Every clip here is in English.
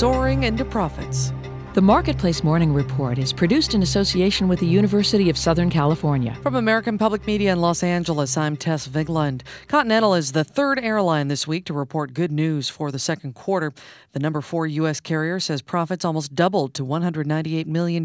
soaring into profits. The Marketplace Morning Report is produced in association with the University of Southern California. From American Public Media in Los Angeles, I'm Tess Vigland. Continental is the third airline this week to report good news for the second quarter. The number 4 U.S. carrier says profits almost doubled to $198 million,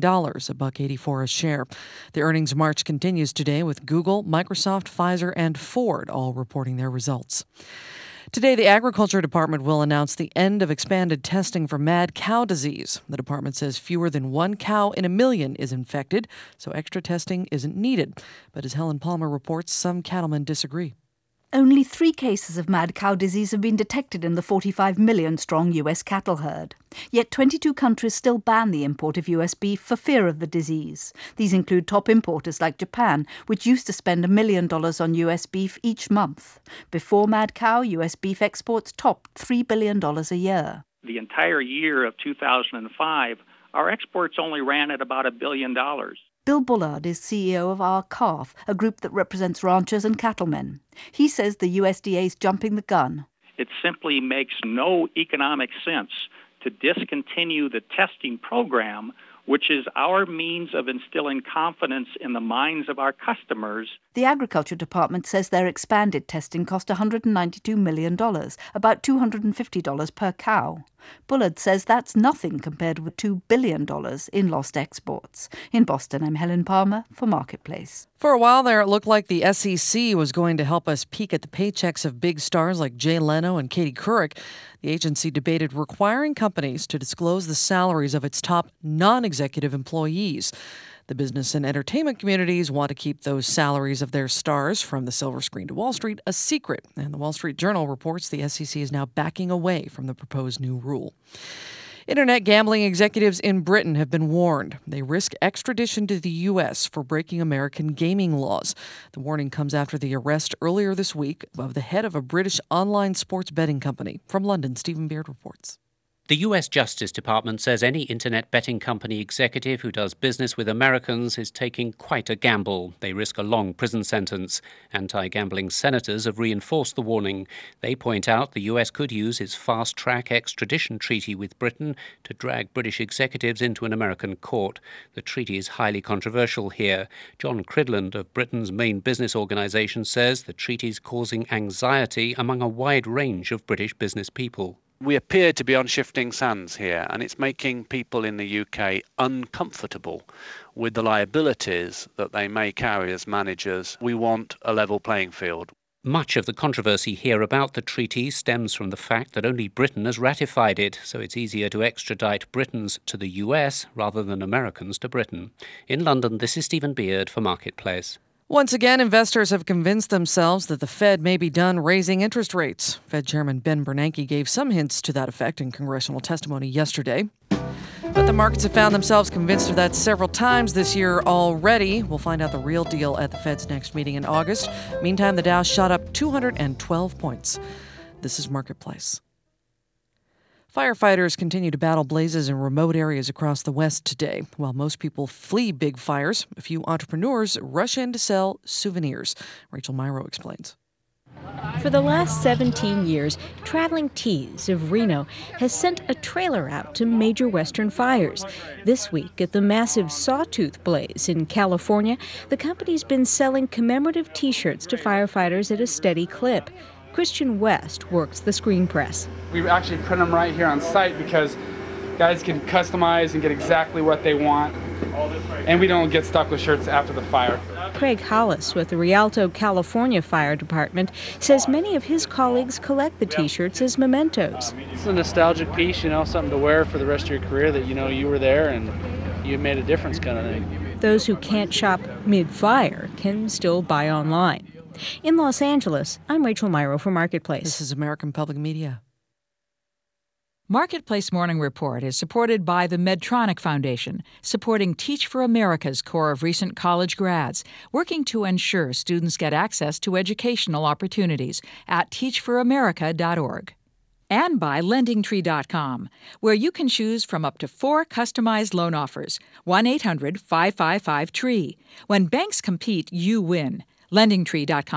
$1.84 a share. The earnings march continues today with Google, Microsoft, Pfizer, and Ford all reporting their results. Today, the Agriculture Department will announce the end of expanded testing for mad cow disease. The department says fewer than 1 cow in a million is infected, so extra testing isn't needed. But as Helen Palmer reports, some cattlemen disagree. Only 3 cases of mad cow disease have been detected in the 45 million-strong U.S. cattle herd. Yet 22 countries still ban the import of U.S. beef for fear of the disease. These include top importers like Japan, which used to spend $1 million on U.S. beef each month. Before mad cow, U.S. beef exports topped $3 billion a year. The entire year of 2005, our exports only ran at about $1 billion. Bill Bullard is CEO of R-CALF, a group that represents ranchers and cattlemen. He says the USDA is jumping the gun. It simply makes no economic sense to discontinue the testing program, which is our means of instilling confidence in the minds of our customers. The Agriculture Department says their expanded testing cost $192 million, about $250 per cow. Bullard says that's nothing compared with $2 billion in lost exports. In Boston, I'm Helen Palmer for Marketplace. For a while there, it looked like the SEC was going to help us peek at the paychecks of big stars like Jay Leno and Katie Couric. The agency debated requiring companies to disclose the salaries of its top non-executive employees. The business and entertainment communities want to keep those salaries of their stars, from the silver screen to Wall Street, a secret. And the Wall Street Journal reports the SEC is now backing away from the proposed new rule. Internet gambling executives in Britain have been warned. They risk extradition to the U.S. for breaking American gaming laws. The warning comes after the arrest earlier this week of the head of a British online sports betting company. From London, Stephen Beard reports. The U.S. Justice Department says any internet betting company executive who does business with Americans is taking quite a gamble. They risk a long prison sentence. Anti-gambling senators have reinforced the warning. They point out the U.S. could use its fast-track extradition treaty with Britain to drag British executives into an American court. The treaty is highly controversial here. John Cridland of Britain's main business organisation says the treaty is causing anxiety among a wide range of British business people. We appear to be on shifting sands here, and it's making people in the UK uncomfortable with the liabilities that they may carry as managers. We want a level playing field. Much of the controversy here about the treaty stems from the fact that only Britain has ratified it, so it's easier to extradite Britons to the US rather than Americans to Britain. In London, this is Stephen Beard for Marketplace. Once again, investors have convinced themselves that the Fed may be done raising interest rates. Fed Chairman Ben Bernanke gave some hints to that effect in congressional testimony yesterday. But the markets have found themselves convinced of that several times this year already. We'll find out the real deal at the Fed's next meeting in August. Meantime, the Dow shot up 212 points. This is Marketplace. Firefighters continue to battle blazes in remote areas across the West today. While most people flee big fires, a few entrepreneurs rush in to sell souvenirs. Rachel Myrow explains. For the last 17 years, Traveling Tees of Reno has sent a trailer out to major western fires. This week, at the massive Sawtooth blaze in California, the company's been selling commemorative T-shirts to firefighters at a steady clip. Christian West works the screen press. We actually print them right here on site because guys can customize and get exactly what they want, and we don't get stuck with shirts after the fire. Craig Hollis with the Rialto, California Fire Department says many of his colleagues collect the T-shirts as mementos. It's a nostalgic piece, something to wear for the rest of your career that you were there and you made a difference kind of thing. Those who can't shop mid-fire can still buy online. In Los Angeles, I'm Rachel Myrow for Marketplace. This is American Public Media. Marketplace Morning Report is supported by the Medtronic Foundation, supporting Teach for America's core of recent college grads, working to ensure students get access to educational opportunities at teachforamerica.org. And by LendingTree.com, where you can choose from up to 4 customized loan offers. 1-800-555-TREE. When banks compete, you win. LendingTree.com.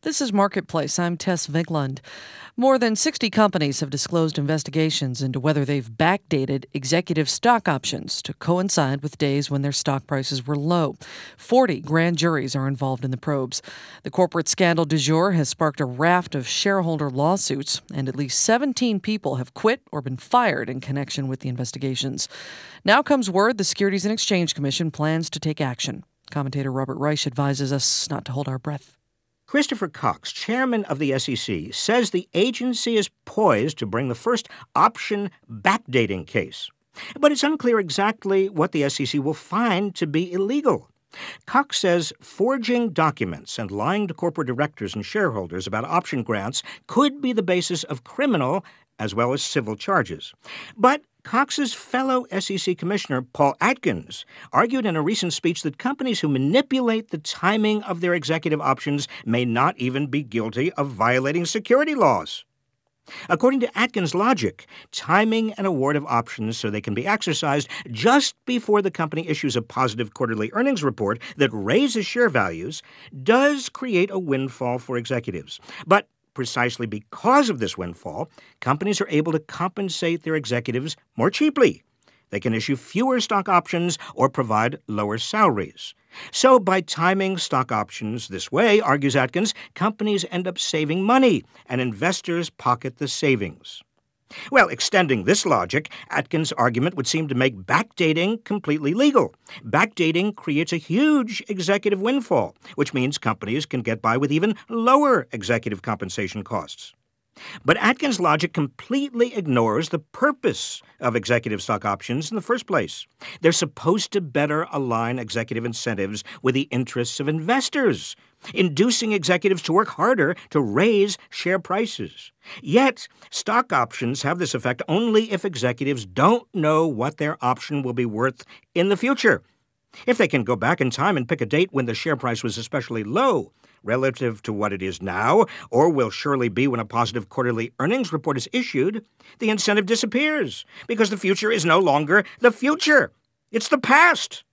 This is Marketplace. I'm Tess Vigeland. More than 60 companies have disclosed investigations into whether they've backdated executive stock options to coincide with days when their stock prices were low. 40 grand juries are involved in the probes. The corporate scandal du jour has sparked a raft of shareholder lawsuits, and at least 17 people have quit or been fired in connection with the investigations. Now comes word the Securities and Exchange Commission plans to take action. Commentator Robert Reich advises us not to hold our breath. Christopher Cox, chairman of the SEC, says the agency is poised to bring the first option backdating case. But it's unclear exactly what the SEC will find to be illegal. Cox says forging documents and lying to corporate directors and shareholders about option grants could be the basis of criminal as well as civil charges. But Cox's fellow SEC Commissioner, Paul Atkins, argued in a recent speech that companies who manipulate the timing of their executive options may not even be guilty of violating security laws. According to Atkins' logic, timing an award of options so they can be exercised just before the company issues a positive quarterly earnings report that raises share values does create a windfall for executives. But precisely because of this windfall, companies are able to compensate their executives more cheaply. They can issue fewer stock options or provide lower salaries. So by timing stock options this way, argues Atkins, companies end up saving money and investors pocket the savings. Well, extending this logic, Atkins' argument would seem to make backdating completely legal. Backdating creates a huge executive windfall, which means companies can get by with even lower executive compensation costs. But Atkins' logic completely ignores the purpose of executive stock options in the first place. They're supposed to better align executive incentives with the interests of investors, inducing executives to work harder to raise share prices. Yet, stock options have this effect only if executives don't know what their option will be worth in the future. If they can go back in time and pick a date when the share price was especially low, relative to what it is now, or will surely be when a positive quarterly earnings report is issued, the incentive disappears because the future is no longer the future. It's the past.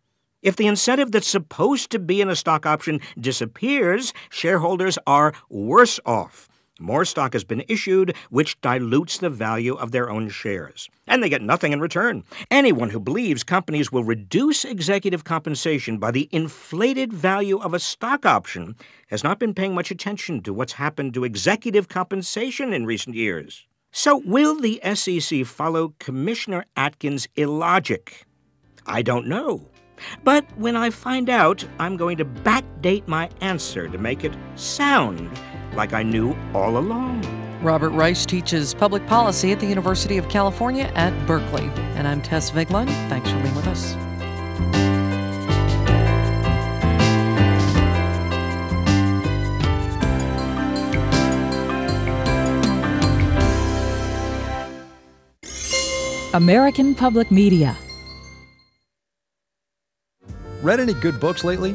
If the incentive that's supposed to be in a stock option disappears, shareholders are worse off. More stock has been issued, which dilutes the value of their own shares. And they get nothing in return. Anyone who believes companies will reduce executive compensation by the inflated value of a stock option has not been paying much attention to what's happened to executive compensation in recent years. So will the SEC follow Commissioner Atkins' illogic? I don't know. But when I find out, I'm going to backdate my answer to make it sound like I knew all along. Robert Reich teaches public policy at the University of California at Berkeley. And I'm Tess Vigeland. Thanks for being with us. American Public Media. Read any good books lately?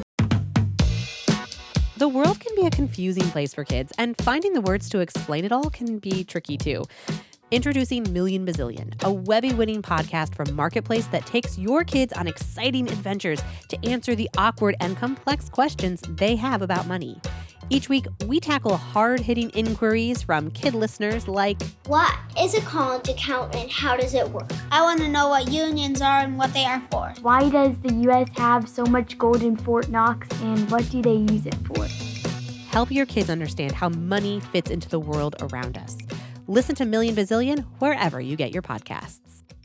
The world can be a confusing place for kids, and finding the words to explain it all can be tricky too. Introducing Million Bazillion, a Webby-winning podcast from Marketplace that takes your kids on exciting adventures to answer the awkward and complex questions they have about money. Each week, we tackle hard-hitting inquiries from kid listeners like, what is a college account and how does it work? I want to know what unions are and what they are for. Why does the U.S. have so much gold in Fort Knox and what do they use it for? Help your kids understand how money fits into the world around us. Listen to Million Bazillion wherever you get your podcasts.